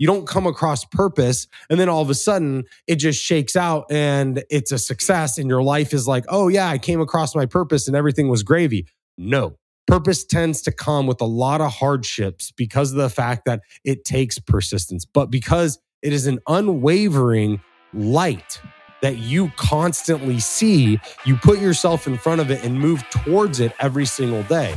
You don't come across purpose and then all of a sudden it just shakes out and it's a success and your life is like, oh yeah, I came across my purpose and everything was gravy. No. Purpose tends to come with a lot of hardships because of the fact that it takes persistence, but because it is an unwavering light that you constantly see, you put yourself in front of it and move towards it every single day.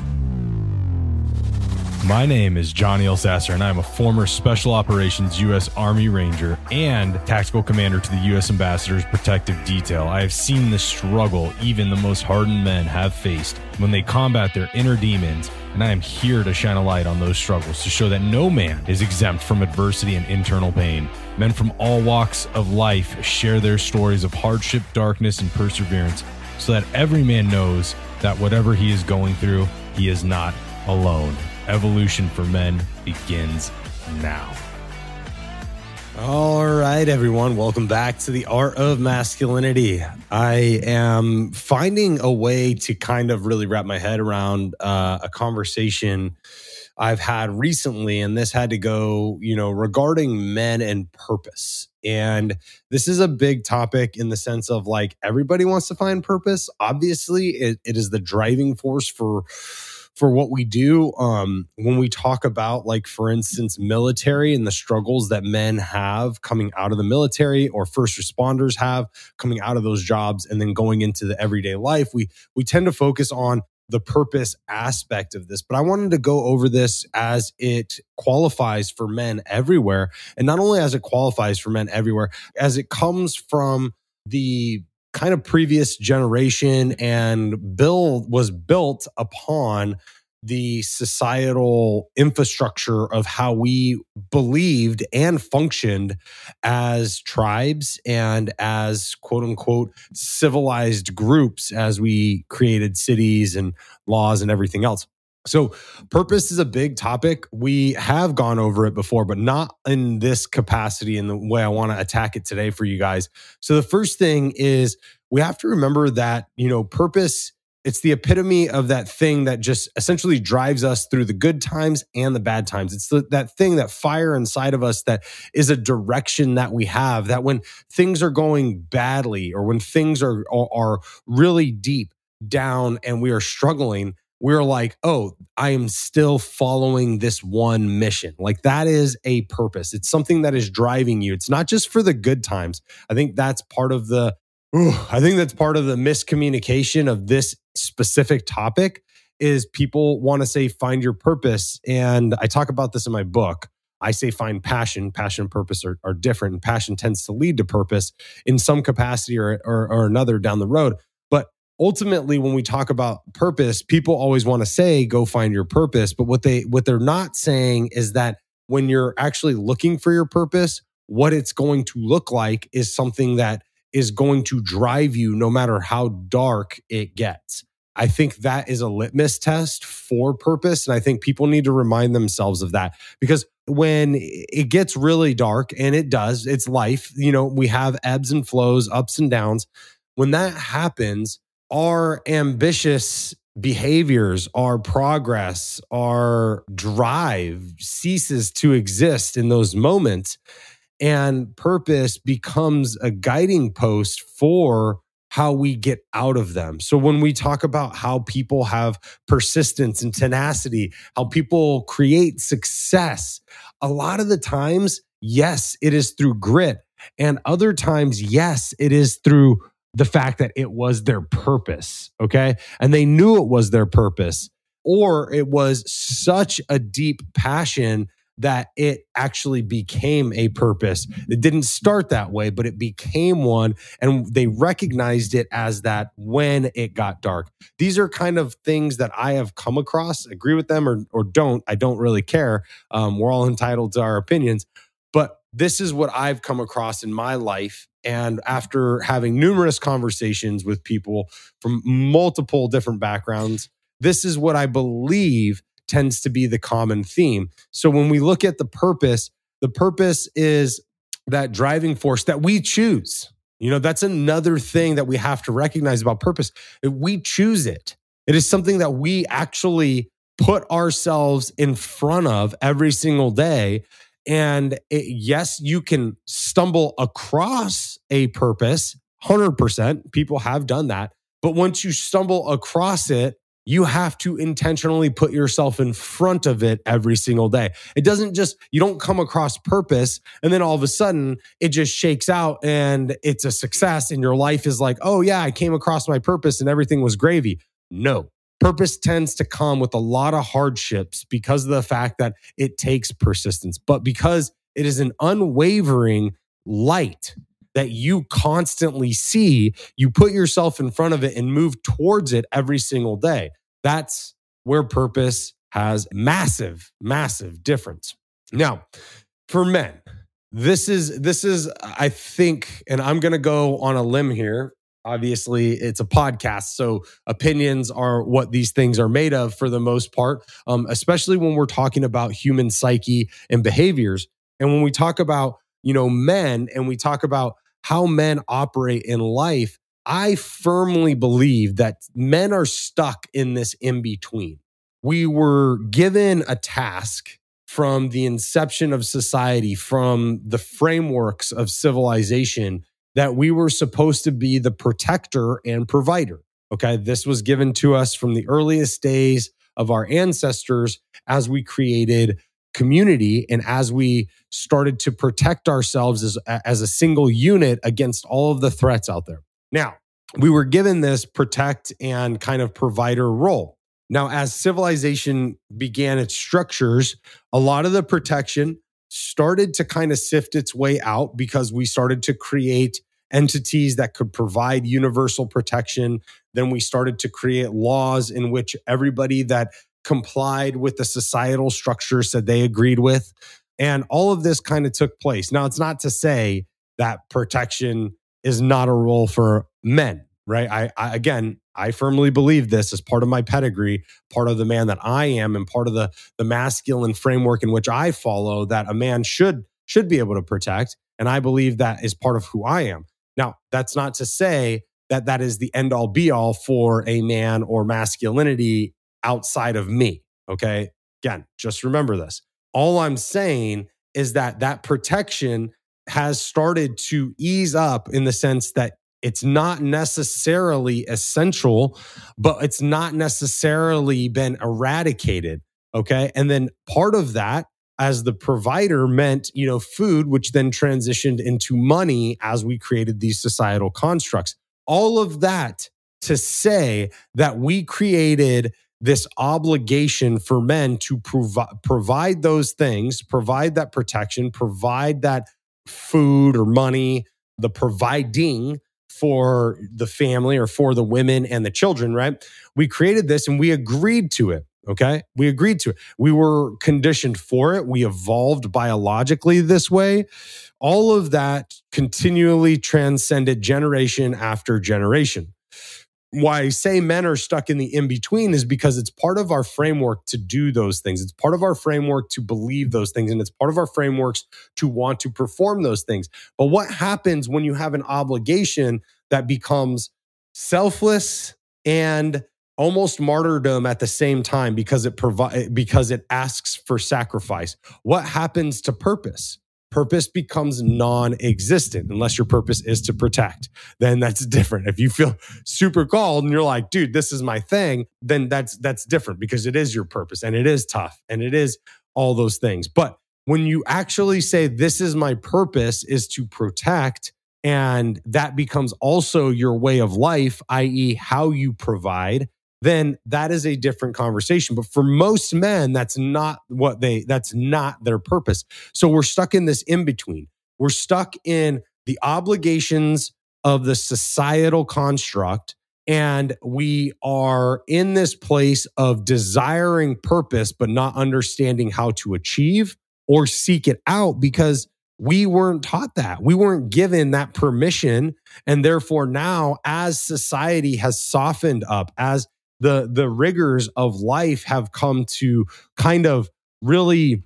My name is Johnny Elsasser, and I'm a former Special Operations U.S. Army Ranger and Tactical Commander to the U.S. Ambassador's Protective Detail. I have seen the struggle even the most hardened men have faced when they combat their inner demons, and I am here to shine a light on those struggles to show that no man is exempt from adversity and internal pain. Men from all walks of life share their stories of hardship, darkness, and perseverance so that every man knows that whatever he is going through, he is not alone. Evolution for Men begins now. All right, everyone. Welcome back to the Art of Masculinity. I am finding a way to kind of really wrap my head around a conversation I've had recently, and this had to go, regarding men and purpose. And this is a big topic in the sense of like everybody wants to find purpose. Obviously, it is the driving force for what we do. When we talk about, like, for instance, military and the struggles that men have coming out of the military or first responders have coming out of those jobs and then going into the everyday life, we tend to focus on the purpose aspect of this. But I wanted to go over this as it qualifies for men everywhere. And not only as it qualifies for men everywhere, as it comes from the kind of previous generation and was built upon the societal infrastructure of how we believed and functioned as tribes and as quote unquote civilized groups as we created cities and laws and everything else. So purpose is a big topic. We have gone over it before, but not in this capacity in the way I want to attack it today for you guys. So the first thing is we have to remember that, purpose, it's the epitome of that thing that just essentially drives us through the good times and the bad times. It's that thing, that fire inside of us that is a direction that we have, that when things are going badly or when things are really deep down and we are struggling, we're like, oh, I am still following this one mission. Like that is a purpose. It's something that is driving you. It's not just for the good times. I think that's part of the miscommunication of this specific topic is people want to say, find your purpose. And I talk about this in my book. I say find passion. Passion and purpose are different. And passion tends to lead to purpose in some capacity or another down the road. But ultimately, when we talk about purpose, people always want to say, go find your purpose. But what they're not saying is that when you're actually looking for your purpose, what it's going to look like is something that is going to drive you no matter how dark it gets. I think that is a litmus test for purpose. And I think people need to remind themselves of that because when it gets really dark, and it does, it's life, we have ebbs and flows, ups and downs. When that happens, our ambitious behaviors, our progress, our drive ceases to exist in those moments. And purpose becomes a guiding post for how we get out of them. So when we talk about how people have persistence and tenacity, how people create success, a lot of the times, yes, it is through grit. And other times, yes, it is through the fact that it was their purpose, okay? And they knew it was their purpose, or it was such a deep passion that it actually became a purpose. It didn't start that way, but it became one, and they recognized it as that when it got dark. These are kind of things that I have come across. Agree with them or don't. I don't really care. We're all entitled to our opinions, but this is what I've come across in my life. And after having numerous conversations with people from multiple different backgrounds, this is what I believe tends to be the common theme. So when we look at the purpose is that driving force that we choose. That's another thing that we have to recognize about purpose. We choose it. It is something that we actually put ourselves in front of every single day. Yes, you can stumble across a purpose, 100%. People have done that. But once you stumble across it, you have to intentionally put yourself in front of it every single day. It doesn't just, you don't come across purpose and then all of a sudden it just shakes out and it's a success and your life is like, oh yeah, I came across my purpose and everything was gravy. No. Purpose tends to come with a lot of hardships because of the fact that it takes persistence, but because it is an unwavering light that you constantly see, you put yourself in front of it and move towards it every single day. That's where purpose has massive, massive difference. Now, for men, this is, I think, and I'm going to go on a limb here. Obviously, it's a podcast, so opinions are what these things are made of for the most part, especially when we're talking about human psyche and behaviors. And when we talk about, men, and we talk about how men operate in life, I firmly believe that men are stuck in this in-between. We were given a task from the inception of society, from the frameworks of civilization, that we were supposed to be the protector and provider. Okay, this was given to us from the earliest days of our ancestors as we created community and as we started to protect ourselves as a single unit against all of the threats out there. Now, we were given this protect and kind of provider role. Now, as civilization began its structures, a lot of the protection started to kind of sift its way out because we started to create entities that could provide universal protection. Then we started to create laws in which everybody that complied with the societal structure said they agreed with. And all of this kind of took place. Now, it's not to say that protection is not a role for men, right? I firmly believe this as part of my pedigree, part of the man that I am, and part of the masculine framework in which I follow, that a man should be able to protect. And I believe that is part of who I am. Now, that's not to say that that is the end all be all for a man or masculinity outside of me. Okay. Again, just remember this. All I'm saying is that protection has started to ease up in the sense that it's not necessarily essential, but it's not necessarily been eradicated. Okay. And then part of that, as the provider, meant, food, which then transitioned into money as we created these societal constructs. All of that to say that we created this obligation for men to provide those things, provide that protection, provide that food or money, the providing for the family or for the women and the children, right? We created this and we agreed to it. Okay. We agreed to it. We were conditioned for it. We evolved biologically this way. All of that continually transcended generation after generation. Why I say men are stuck in the in-between is because it's part of our framework to do those things. It's part of our framework to believe those things. And it's part of our frameworks to want to perform those things. But what happens when you have an obligation that becomes selfless and almost martyrdom at the same time because it asks for sacrifice? What happens to purpose? Purpose becomes non-existent unless your purpose is to protect. Then that's different. If you feel super called and you're like, dude, this is my thing, then that's different because it is your purpose and it is tough and it is all those things. But when you actually say, this is my purpose, is to protect, and that becomes also your way of life, i.e. how you provide, then that is a different conversation. But for most men, that's not their purpose. So we're stuck in this in-between. We're stuck in the obligations of the societal construct, and we are in this place of desiring purpose, but not understanding how to achieve or seek it out because we weren't taught that. We weren't given that permission. And therefore now, as society has softened up, as the rigors of life have come to kind of really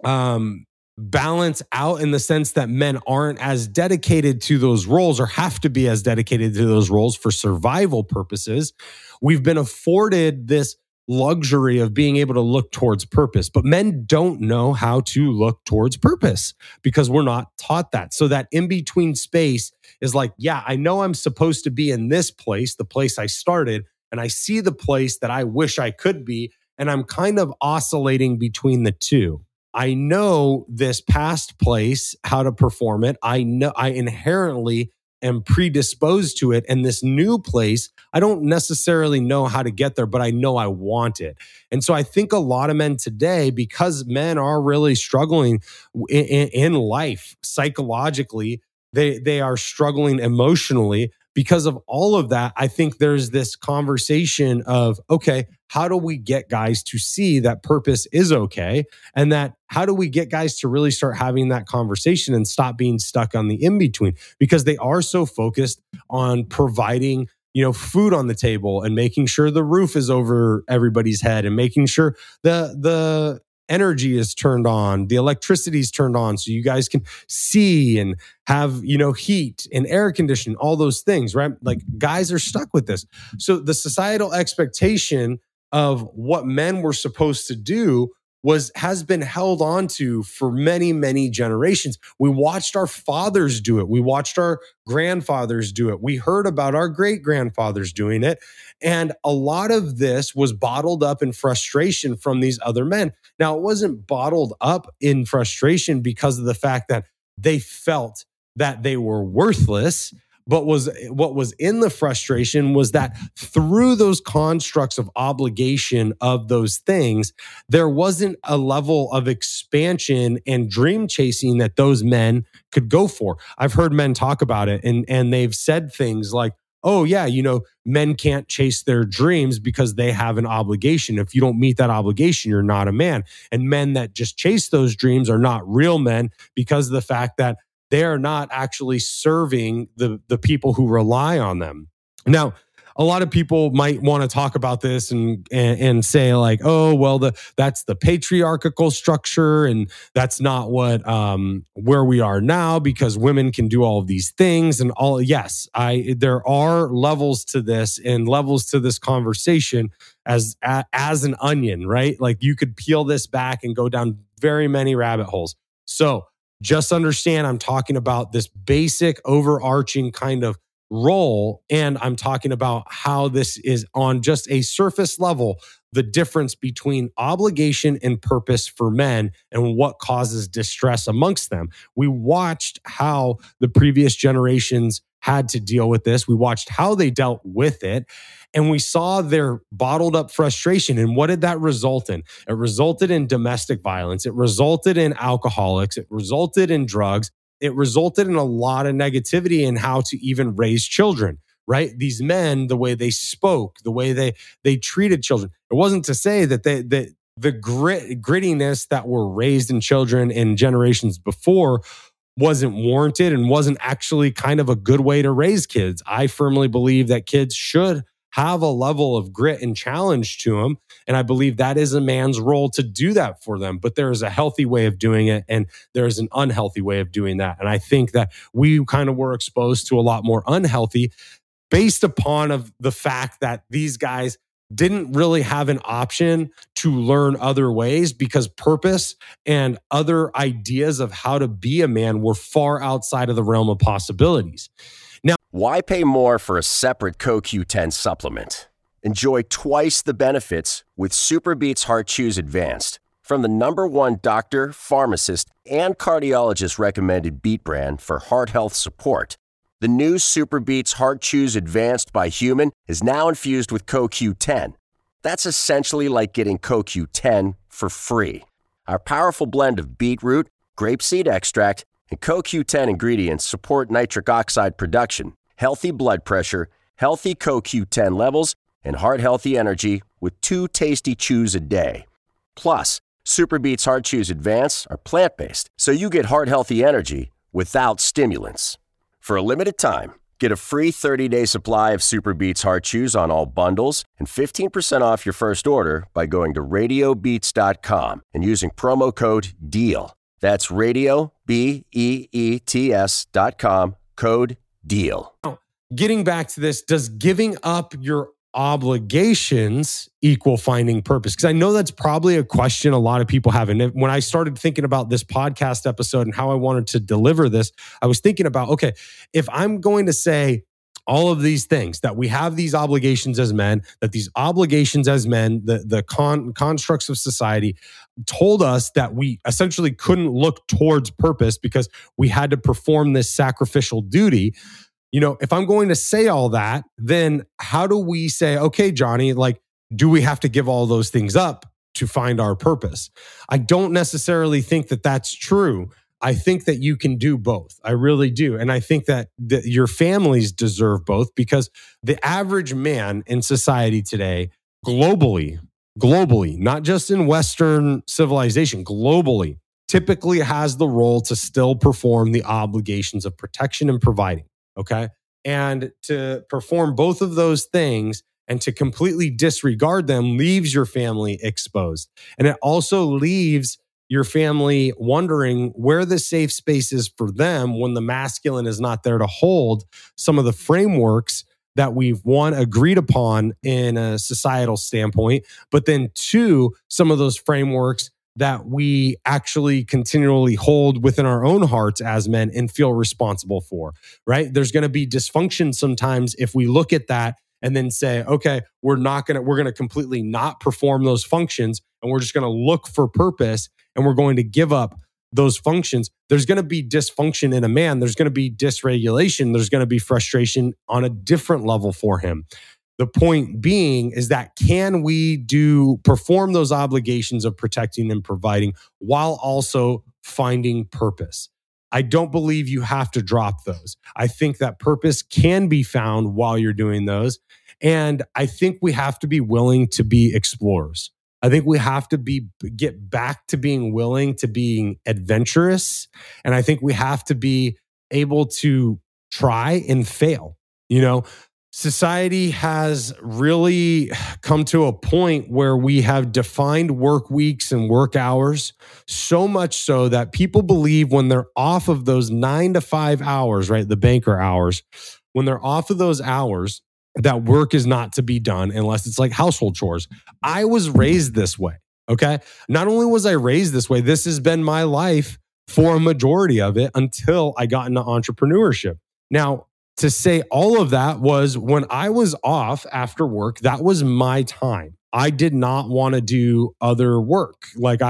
balance out in the sense that men aren't as dedicated to those roles or have to be as dedicated to those roles for survival purposes. We've been afforded this luxury of being able to look towards purpose. But men don't know how to look towards purpose because we're not taught that. So that in-between space is like, yeah, I know I'm supposed to be in this place, the place I started, and I see the place that I wish I could be, and I'm kind of oscillating between the two. I know this past place, how to perform it. I know I inherently am predisposed to it. And this new place, I don't necessarily know how to get there, but I know I want it. And so I think a lot of men today, because men are really struggling in life psychologically, they are struggling emotionally. Because of all of that, I think there's this conversation of, okay, how do we get guys to see that purpose is okay? And that how do we get guys to really start having that conversation and stop being stuck on the in-between? Because they are so focused on providing, food on the table and making sure the roof is over everybody's head and making sure the energy is turned on, the electricity is turned on so you guys can see and have, heat and air conditioning, all those things, right? Like guys are stuck with this. So the societal expectation of what men were supposed to do has been held on to for many, many generations. We watched our fathers do it. We watched our grandfathers do it. We heard about our great-grandfathers doing it. And a lot of this was bottled up in frustration from these other men. Now, it wasn't bottled up in frustration because of the fact that they felt that they were worthless. But what was in the frustration was that through those constructs of obligation of those things, there wasn't a level of expansion and dream chasing that those men could go for. I've heard men talk about it and they've said things like, oh yeah, men can't chase their dreams because they have an obligation. If you don't meet that obligation, you're not a man. And men that just chase those dreams are not real men because of the fact that they are not actually serving the people who rely on them. Now, a lot of people might want to talk about this and say like, oh, well, that's the patriarchal structure, and that's not what where we are now because women can do all of these things and all. Yes, there are levels to this and levels to this conversation as an onion, right? Like you could peel this back and go down very many rabbit holes. So just understand I'm talking about this basic overarching kind of role, and I'm talking about how this is on just a surface level, the difference between obligation and purpose for men and what causes distress amongst them. We watched how the previous generations had to deal with this. We watched how they dealt with it. And we saw their bottled up frustration. And what did that result in? It resulted in domestic violence. It resulted in alcoholics. It resulted in drugs. It resulted in a lot of negativity in how to even raise children, right? These men, the way they spoke, the way they treated children. It wasn't to say that the grittiness that were raised in children in generations before wasn't warranted and wasn't actually kind of a good way to raise kids. I firmly believe that kids should have a level of grit and challenge to them. And I believe that is a man's role to do that for them. But there is a healthy way of doing it, and there is an unhealthy way of doing that. And I think that we kind of were exposed to a lot more unhealthy based upon of the fact that these guys didn't really have an option to learn other ways because purpose and other ideas of how to be a man were far outside of the realm of possibilities. Why pay more for a separate CoQ10 supplement? Enjoy twice the benefits with SuperBeets Heart Chews Advanced from the #1 doctor, pharmacist, and cardiologist recommended Beet brand for heart health support. The new SuperBeets Heart Chews Advanced by Human is now infused with CoQ10. That's essentially like getting CoQ10 for free. Our powerful blend of beetroot, grapeseed extract, and CoQ10 ingredients support nitric oxide production, healthy blood pressure, healthy CoQ10 levels, and heart-healthy energy with 2 tasty chews a day. Plus, SuperBeets Heart Chews Advance are plant-based, so you get heart-healthy energy without stimulants. For a limited time, get a free 30-day supply of SuperBeets Heart Chews on all bundles and 15% off your first order by going to RadioBeets.com and using promo code DEAL. That's Radio, BEETS.com, code DEAL. Getting back to this, does giving up your obligations equal finding purpose? Because I know that's probably a question a lot of people have. And when I started thinking about this podcast episode and how I wanted to deliver this, I was thinking about, okay, if I'm going to say all of these things, that we have these obligations as men, that these obligations as men, the constructs of society told us that we essentially couldn't look towards purpose because we had to perform this sacrificial duty. If I'm going to say all that, then how do we say, okay, Johnny, like, do we have to give all those things up to find our purpose? I don't necessarily think that that's true. I think that you can do both. I really do. And I think that your families deserve both, because the average man in society today, globally, not just in Western civilization, globally, typically has the role to still perform the obligations of protection and providing. Okay. And to perform both of those things and to completely disregard them leaves your family exposed. And it also leaves your family wondering where the safe space is for them when the masculine is not there to hold some of the frameworks that we've, one, agreed upon in a societal standpoint, but then two, some of those frameworks that we actually continually hold within our own hearts as men and feel responsible for, right? There's going to be dysfunction sometimes if we look at that and then say, okay, we're going to completely not perform those functions, and we're just going to look for purpose, and we're going to give up those functions. There's going to be dysfunction in a man. There's going to be dysregulation. There's going to be frustration on a different level for him. The point being is that can we perform those obligations of protecting and providing while also finding purpose? I don't believe you have to drop those. I think that purpose can be found while you're doing those. And I think we have to be willing to be explorers. I think we have to get back to being willing to being adventurous. And I think we have to be able to try and fail. Society has really come to a point where we have defined work weeks and work hours, so much so that people believe when they're off of those 9 to 5 hours, right, the banker hours, when they're off of those hours, that work is not to be done unless it's like household chores. I was raised this way, okay? Not only was I raised this way, this has been my life for a majority of it until I got into entrepreneurship. Now, to say all of that was when I was off after work, that was my time. I did not want to do other work.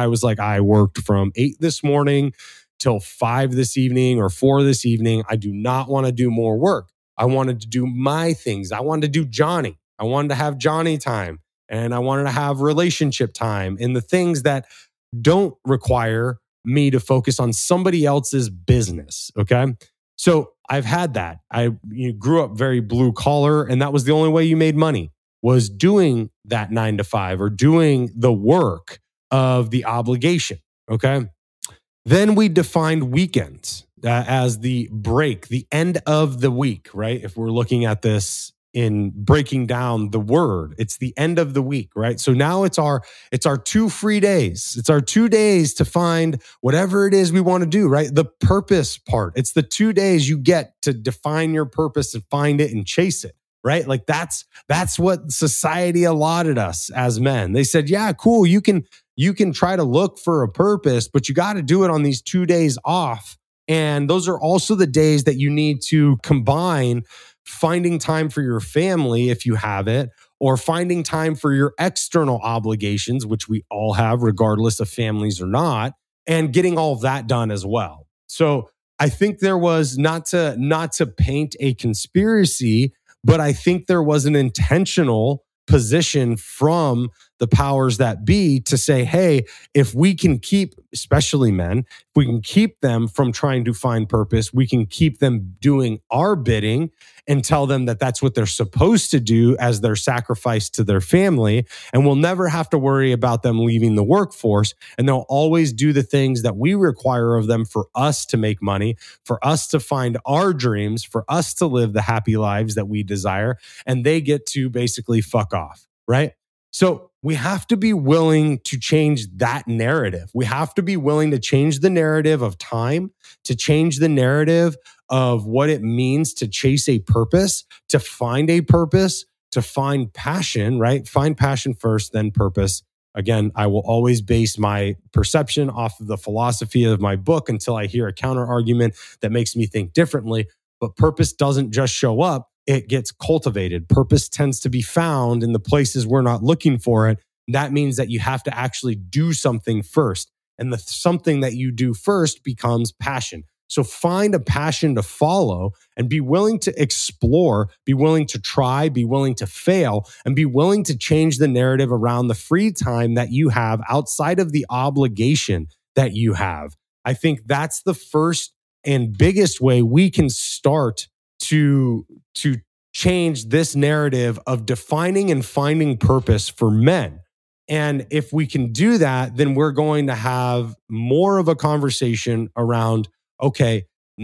I worked from 8 this morning till 5 this evening or 4 this evening. I do not want to do more work. I wanted to do my things. I wanted to do Johnny. I wanted to have Johnny time, and I wanted to have relationship time and the things that don't require me to focus on somebody else's business. Okay. So I've had that. I grew up very blue collar, and that was the only way you made money, was doing that 9 to 5 or doing the work of the obligation. Okay. Then we defined weekends as the break, the end of the week, right? If we're looking at this in breaking down the word, it's the end of the week, right? So now it's our 2 free days. It's our 2 days to find whatever it is we want to do, right? The purpose part. It's the 2 days you get to define your purpose and find it and chase it, right? Like that's what society allotted us as men. They said, yeah, cool. You can try to look for a purpose, but you got to do it on these 2 days off. And those are also the days that you need to combine finding time for your family, if you have it, or finding time for your external obligations, which we all have, regardless of families or not, and getting all of that done as well. So I think there was not to paint a conspiracy, but I think there was an intentional position from the powers that be to say, hey, if we can keep, especially men, if we can keep them from trying to find purpose, we can keep them doing our bidding and tell them that that's what they're supposed to do as their sacrifice to their family. And we'll never have to worry about them leaving the workforce. And they'll always do the things that we require of them for us to make money, for us to find our dreams, for us to live the happy lives that we desire. And they get to basically fuck off, right? So we have to be willing to change that narrative. We have to be willing to change the narrative of time, to change the narrative of what it means to chase a purpose, to find a purpose, to find passion, right? Find passion first, then purpose. Again, I will always base my perception off of the philosophy of my book until I hear a counter argument that makes me think differently. But purpose doesn't just show up, it gets cultivated. Purpose tends to be found in the places we're not looking for it. That means that you have to actually do something first. And the something that you do first becomes passion. So find a passion to follow and be willing to explore, be willing to try, be willing to fail, and be willing to change the narrative around the free time that you have outside of the obligation that you have. I think that's the first and biggest way we can start to change this narrative of defining and finding purpose for men. And if we can do that, then we're going to have more of a conversation around, okay,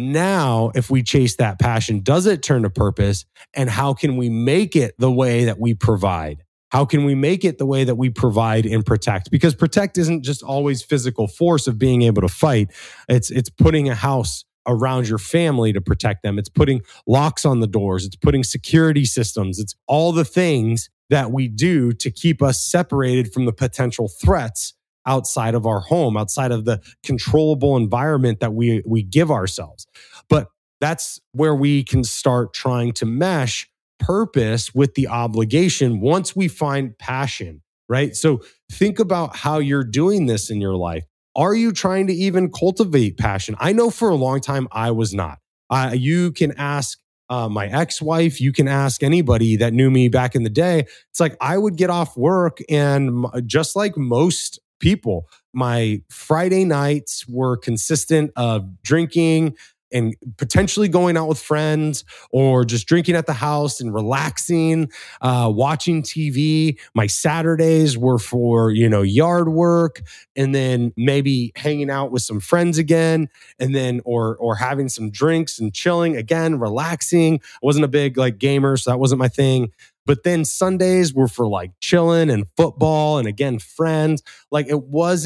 now if we chase that passion, does it turn to purpose? And how can we make it the way that we provide? How can we make it the way that we provide and protect? Because protect isn't just always physical force of being able to fight. It's putting a house around your family to protect them. It's putting locks on the doors. It's putting security systems. It's all the things that we do to keep us separated from the potential threats outside of our home, outside of the controllable environment that we give ourselves. But that's where we can start trying to mesh purpose with the obligation once we find passion, right? So think about how you're doing this in your life. Are you trying to even cultivate passion? I know for a long time I was not. You can ask my ex-wife, you can ask anybody that knew me back in the day. It's like I would get off work and just like most people, my Friday nights were consistent of drinking and potentially going out with friends or just drinking at the house and relaxing, watching TV. My Saturdays were for, yard work and then maybe hanging out with some friends again and then or having some drinks and chilling again, relaxing. I wasn't a big gamer, so that wasn't my thing. But then Sundays were for chilling and football and again, friends. There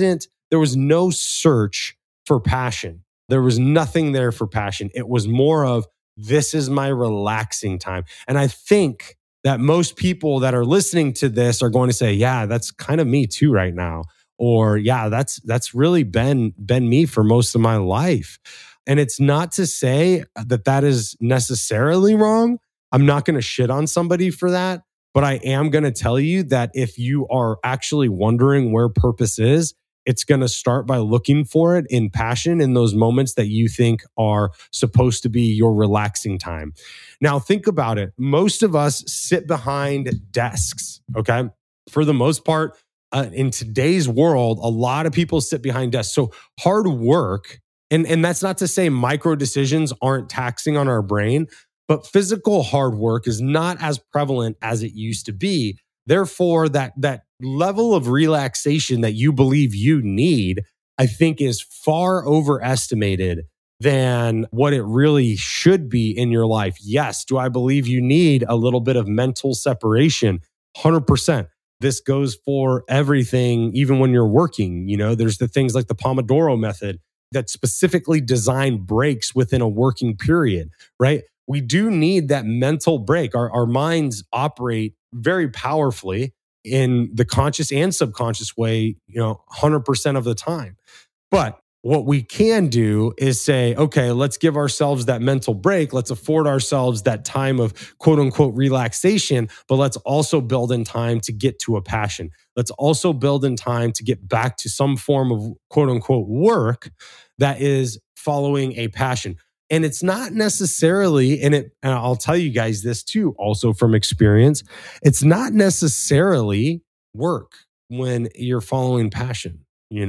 was no search for passion. There was nothing there for passion. It was more of, this is my relaxing time. And I think that most people that are listening to this are going to say, yeah, that's kind of me too right now. Or yeah, that's really been me for most of my life. And it's not to say that is necessarily wrong. I'm not going to shit on somebody for that. But I am going to tell you that if you are actually wondering where purpose is, it's going to start by looking for it in passion in those moments that you think are supposed to be your relaxing time. Now, think about it. Most of us sit behind desks, okay? For the most part, in today's world, a lot of people sit behind desks. So hard work, and that's not to say micro decisions aren't taxing on our brain, but physical hard work is not as prevalent as it used to be. Therefore, that level of relaxation that you believe you need, I think, is far overestimated than what it really should be in your life. Yes, do I believe you need a little bit of mental separation? 100%. This goes for everything, even when you're working. There's the things like the Pomodoro method that specifically design breaks within a working period, right? We do need that mental break. Our minds operate very powerfully in the conscious and subconscious way, 100% of the time. But what we can do is say, okay, let's give ourselves that mental break. Let's afford ourselves that time of quote unquote relaxation, but let's also build in time to get to a passion. Let's also build in time to get back to some form of quote unquote work that is following a passion. And it's not necessarily, and I'll tell you guys this too, also from experience, it's not necessarily work when you're following passion.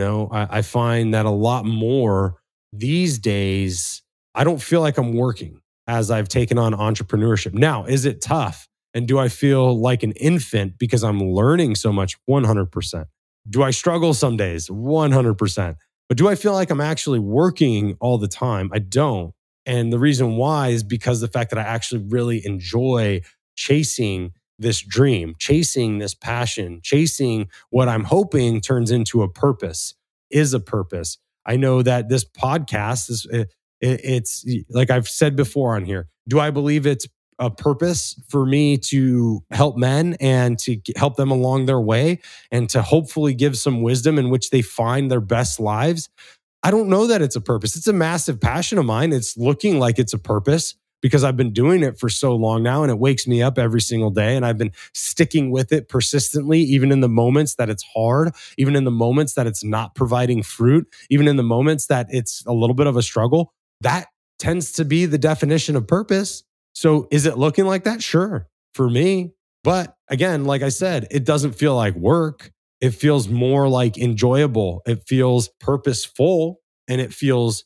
I find that a lot more these days, I don't feel like I'm working as I've taken on entrepreneurship. Now, is it tough? And do I feel like an infant because I'm learning so much? 100%. Do I struggle some days? 100%. But do I feel like I'm actually working all the time? I don't. And the reason why is because the fact that I actually really enjoy chasing this dream, chasing this passion, chasing what I'm hoping turns into a purpose, is a purpose. I know that this podcast, it's like I've said before on here, do I believe it's a purpose for me to help men and to help them along their way and to hopefully give some wisdom in which they find their best lives. I don't know that it's a purpose. It's a massive passion of mine. It's looking like it's a purpose because I've been doing it for so long now, and it wakes me up every single day. And I've been sticking with it persistently, even in the moments that it's hard, even in the moments that it's not providing fruit, even in the moments that it's a little bit of a struggle. That tends to be the definition of purpose. So is it looking like that? Sure, for me. But again, like I said, it doesn't feel like work. It feels more like enjoyable. It feels purposeful, and it feels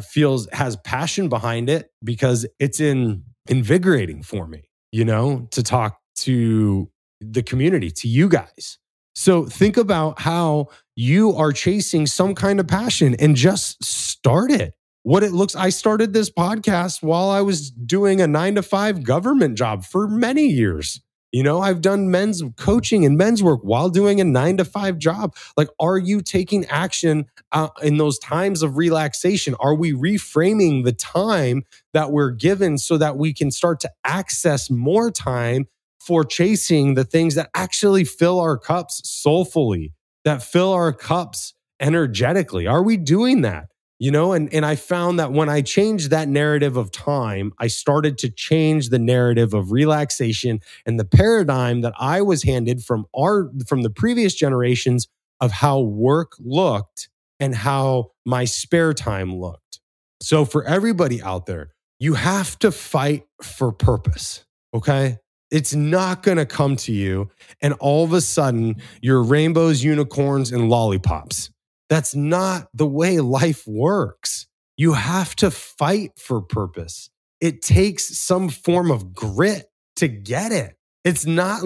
has passion behind it because it's invigorating for me, to talk to the community, to you guys. So think about how you are chasing some kind of passion and just start it. What it looks, I started this podcast while I was doing a 9-to-5 government job for many years. I've done men's coaching and men's work while doing a 9-to-5 job. Like, are you taking action in those times of relaxation? Are we reframing the time that we're given so that we can start to access more time for chasing the things that actually fill our cups soulfully, that fill our cups energetically? Are we doing that? And I found that when I changed that narrative of time, I started to change the narrative of relaxation and the paradigm that I was handed from the previous generations of how work looked and how my spare time looked. So for everybody out there, you have to fight for purpose, okay? It's not going to come to you and all of a sudden you're rainbows, unicorns, and lollipops. That's not the way life works. You have to fight for purpose. It takes some form of grit to get it. It's not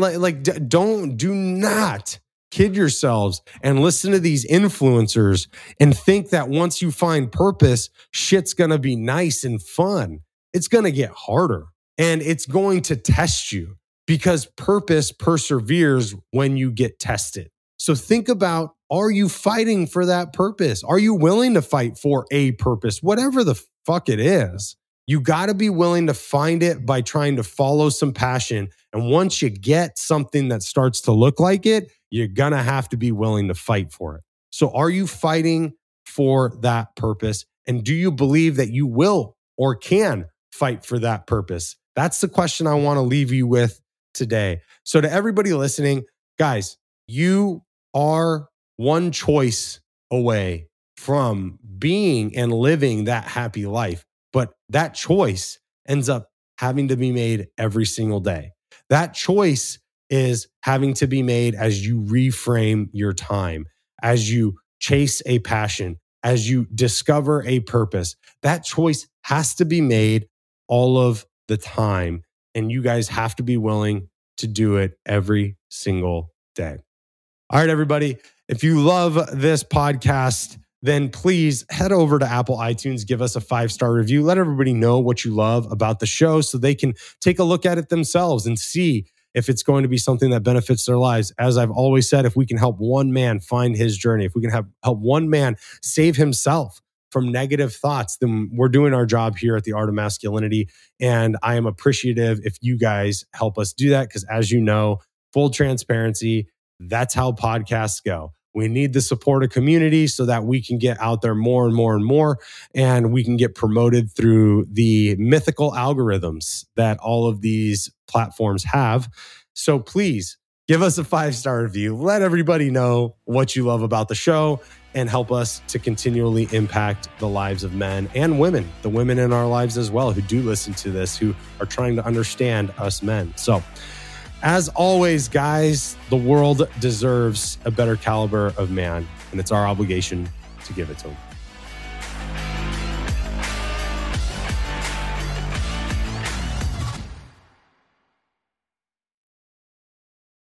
do not kid yourselves and listen to these influencers and think that once you find purpose, shit's going to be nice and fun. It's going to get harder and it's going to test you because purpose perseveres when you get tested. So think about, are you fighting for that purpose? Are you willing to fight for a purpose? Whatever the fuck it is, you got to be willing to find it by trying to follow some passion. And once you get something that starts to look like it, you're going to have to be willing to fight for it. So are you fighting for that purpose? And do you believe that you will or can fight for that purpose? That's the question I want to leave you with today. So to everybody listening, guys, you are one choice away from being and living that happy life. But that choice ends up having to be made every single day. That choice is having to be made as you reframe your time, as you chase a passion, as you discover a purpose. That choice has to be made all of the time. And you guys have to be willing to do it every single day. All right, everybody. If you love this podcast, then please head over to Apple iTunes, give us a 5-star review. Let everybody know what you love about the show so they can take a look at it themselves and see if it's going to be something that benefits their lives. As I've always said, if we can help one man find his journey, if we can help one man save himself from negative thoughts, then we're doing our job here at the Art of Masculinity. And I am appreciative if you guys help us do that because, as you know, full transparency, that's how podcasts go. We need the support of community so that we can get out there more and more and more, and we can get promoted through the mythical algorithms that all of these platforms have. So please give us a 5-star review. Let everybody know what you love about the show and help us to continually impact the lives of men and women, the women in our lives as well, who do listen to this, who are trying to understand us men. So as always, guys, the world deserves a better caliber of man, and it's our obligation to give it to them.